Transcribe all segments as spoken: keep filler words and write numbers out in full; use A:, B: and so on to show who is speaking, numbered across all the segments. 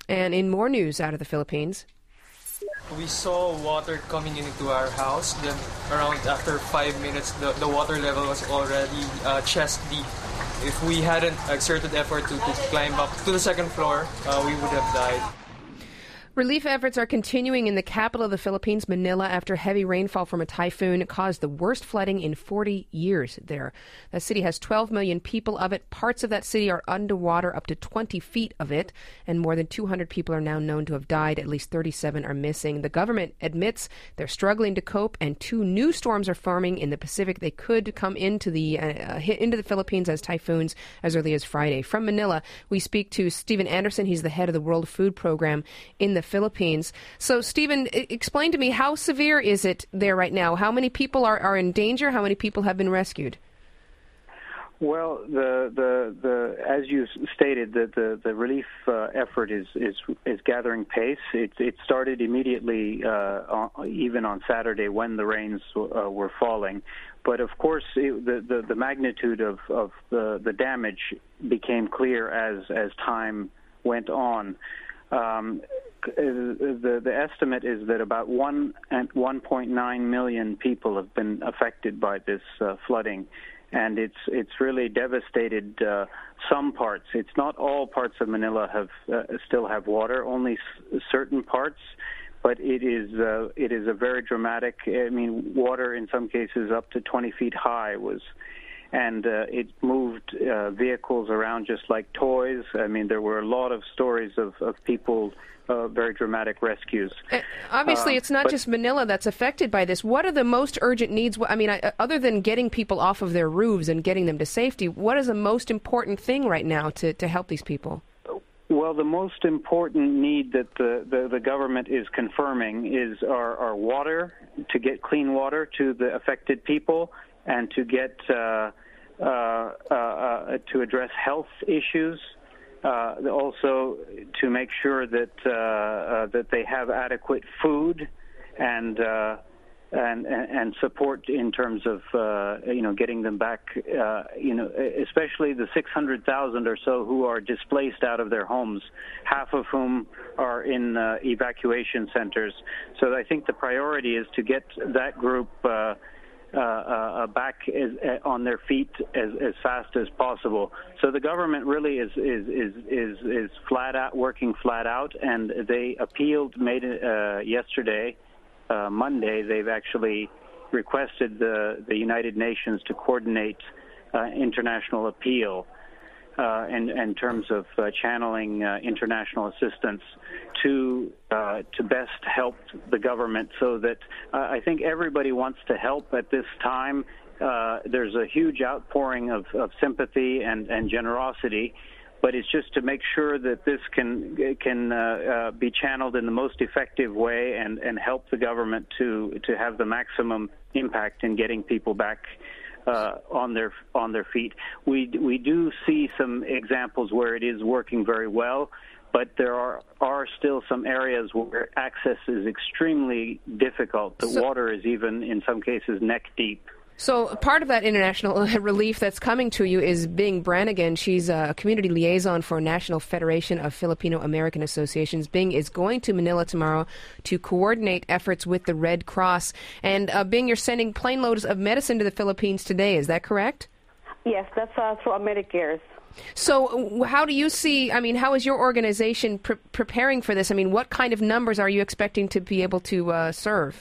A: And in more news out of the Philippines,
B: we saw water coming into our house. Then around after five minutes, the, the water level was already uh, chest deep. If we hadn't exerted effort to, to climb up to the second floor, uh, we would have died.
A: Relief efforts are continuing in the capital of the Philippines, Manila, after heavy rainfall from a typhoon caused the worst flooding in forty years there. The city has twelve million people of it. Parts of that city are underwater, up to twenty feet of it, and more than two hundred people are now known to have died. At least thirty-seven are missing. The government admits they're struggling to cope, and two new storms are forming in the Pacific. They could come into the uh, hit into the Philippines as typhoons as early as Friday. From Manila, we speak to Stephen Anderson. He's the head of the World Food Program in the Philippines. So, Stephen, explain to me, how severe is it there right now? How many people are, are in danger? How many people have been rescued?
C: Well, the the the as you stated, the the, the relief uh, effort is, is is gathering pace. It it started immediately, uh, on, even on Saturday when the rains uh, were falling. But of course, it, the, the the magnitude of of the the damage became clear as as time went on. Um, the the estimate is that about one and one point nine million people have been affected by this uh, flooding, and it's it's really devastated uh, some parts. It's not all parts of Manila have uh, still have water. Only s- certain parts, but it is uh, it is a very dramatic. I mean, water in some cases up to twenty feet high was. And uh, it moved uh, vehicles around just like toys. I mean, there were a lot of stories of, of people, uh, very dramatic rescues.
A: Uh, obviously, uh, it's not
C: but,
A: just Manila that's affected by this. What are the most urgent needs? I mean, I, other than getting people off of their roofs and getting them to safety, what is the most important thing right now to, to help these people?
C: Well, the most important need that the, the, the government is confirming is our, our water, to get clean water to the affected people, and to get uh, uh, uh, uh, to address health issues, uh, also to make sure that uh, uh, that they have adequate food and uh, and and support in terms of uh, you know getting them back. Uh, you know, especially the six hundred thousand or so who are displaced out of their homes, half of whom are in uh, evacuation centers. So I think the priority is to get that group Uh, Uh, uh, back is, uh, on their feet as, as fast as possible. So the government really is is is is, is flat out working flat out, and they appealed, made it uh, yesterday, uh, Monday. They've actually requested the the United Nations to coordinate uh, international appeal uh, in in terms of uh, channeling uh, international assistance to uh, to best help the government, so that uh, I think everybody wants to help at this time. Uh, there's a huge outpouring of, of sympathy and, and generosity, but it's just to make sure that this can can uh, uh, be channeled in the most effective way and, and help the government to to have the maximum impact in getting people back Uh, on their on their feet. We we do see some examples where it is working very well, but there are are still some areas where access is extremely difficult. The so, water is even in some cases neck deep.
A: So part of that international relief that's coming to you is Bing Brannigan. She's a community liaison for National Federation of Filipino American Associations. Bing is going to Manila tomorrow to coordinate efforts with the Red Cross. And uh, Bing, you're sending plane loads of medicine to the Philippines today. Is that correct?
D: Yes, that's uh, through Americares.
A: So how do you see, I mean, how is your organization pre- preparing for this? I mean, what kind of numbers are you expecting to be able to uh, serve?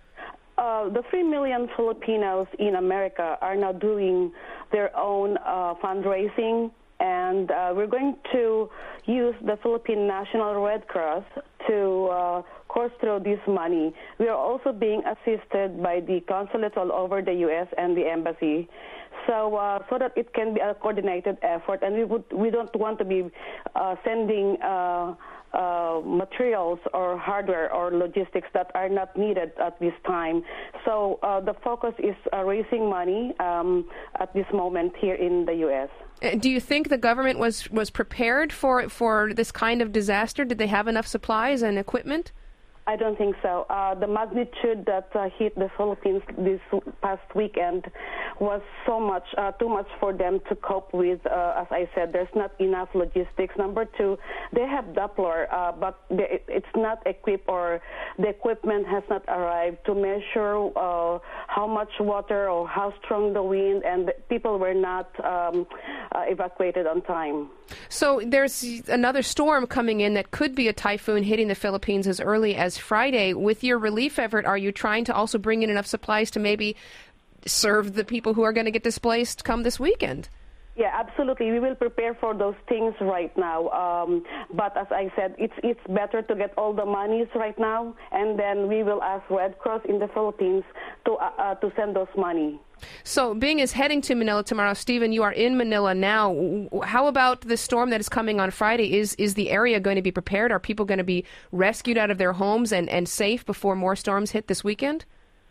D: Uh, the three million Filipinos in America are now doing their own uh, fundraising, and uh, we're going to use the Philippine National Red Cross to uh, course through this money. We are also being assisted by the consulates all over the U S and the embassy, so uh, so that it can be a coordinated effort, and we would we don't want to be uh, sending Uh, Uh, materials or hardware or logistics that are not needed at this time. So uh, the focus is uh, raising money um, at this moment here in the U S.
A: Do you think the government was, was prepared for for this kind of disaster? Did they have enough supplies and equipment?
D: I don't think so. Uh, the magnitude that uh, hit the Philippines this past weekend was so much, uh, too much for them to cope with. Uh, as I said, there's not enough logistics. Number two, they have Doppler, uh, but they, it's not equipped, or the equipment has not arrived to measure uh, how much water or how strong the wind, and people were not um, uh, evacuated on time.
A: So there's another storm coming in that could be a typhoon hitting the Philippines as early as Friday. With your relief effort, are you trying to also bring in enough supplies to maybe serve the people who are going to get displaced come this weekend?
D: Yeah, absolutely. We will prepare for those things right now. Um, but as I said, it's it's better to get all the monies right now, and then we will ask Red Cross in the Philippines to uh, uh, to send those money.
A: So, Bing is heading to Manila tomorrow. Stephen, you are in Manila now. How about the storm that is coming on Friday? Is is the area going to be prepared? Are people going to be rescued out of their homes and, and safe before more storms hit this weekend?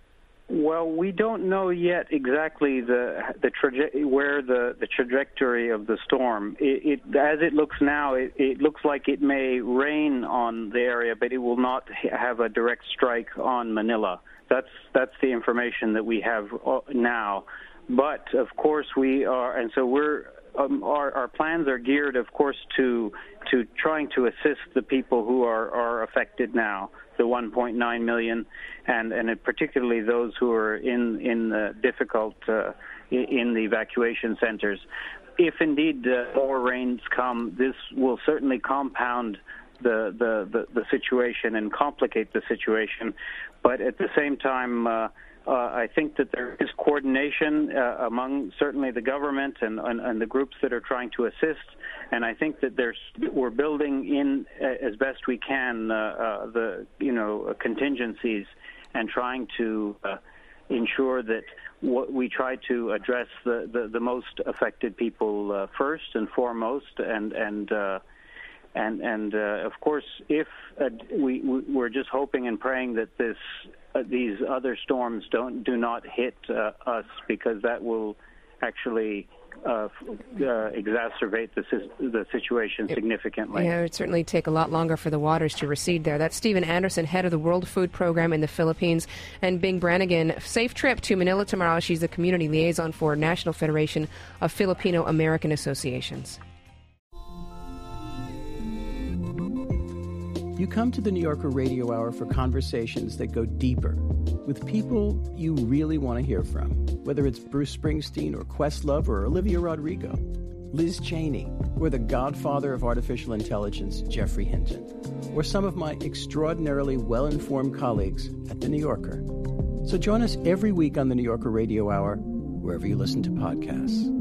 C: Well, we don't know yet exactly the the traje- where the, the trajectory of the storm. It, it as it looks now, it, it looks like it may rain on the area, but it will not have a direct strike on Manila. That's that's the information that we have now. But of course, we are, and so we're. Um, our, our plans are geared, of course, to to trying to assist the people who are, are affected now, the one point nine million, and and particularly those who are in in the difficult uh, in the evacuation centers. If indeed uh, more rains come, this will certainly compound the the, the the situation and complicate the situation. But at the same time, Uh, Uh, I think that there is coordination uh, among certainly the government and, and, and the groups that are trying to assist, and I think that there's we're building in uh, as best we can uh, uh, the you know contingencies and trying to uh, ensure that what we try to address the, the, the most affected people uh, first and foremost, and and. Uh, And, and uh, of course, if uh, we, we're just hoping and praying that this, uh, these other storms don't do not hit uh, us, because that will actually uh, uh, exacerbate the, the situation significantly.
A: Yeah, it would certainly take a lot longer for the waters to recede there. That's Stephen Anderson, head of the World Food Program in the Philippines, and Bing Brannigan. Safe trip to Manila tomorrow. She's the community liaison for National Federation of Filipino American Associations.
E: You come to the New Yorker Radio Hour for conversations that go deeper with people you really want to hear from, whether it's Bruce Springsteen or Questlove or Olivia Rodrigo, Liz Cheney, or the godfather of artificial intelligence, Geoffrey Hinton, or some of my extraordinarily well-informed colleagues at the New Yorker. So join us every week on the New Yorker Radio Hour, wherever you listen to podcasts.